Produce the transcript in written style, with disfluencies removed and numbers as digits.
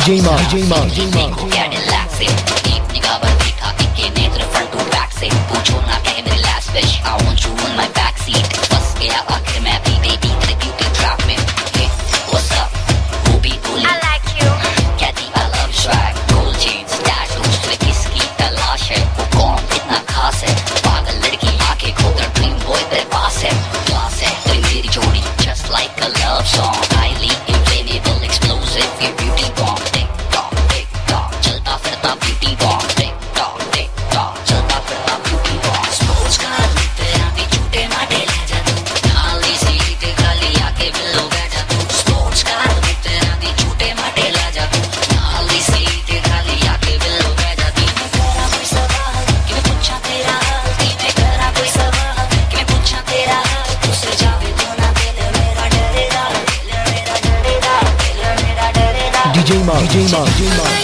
DJ Mark क्या relax से एक निगाह पर देखा इनके नेत्र फ्रंट टू बैक से पूछो ना कहे मेरी last wish I want you in my back seat फंस गया आखिर मैं भी बेबी तेरे ब्यूटी ट्रैप में हे व्हाट्स अप वो भी बोली आई लाइक यू कहती I love swag gold chains tattoos तेरे किसकी तलाश है वो कौन कितना खास है पागल लड़की आंखें खोल ड्रीम बॉय तेरे पास है क्लास है तेरी मेरी जोड़ी just like a love song highly inflammable explosive your beauty bomb DJ Mark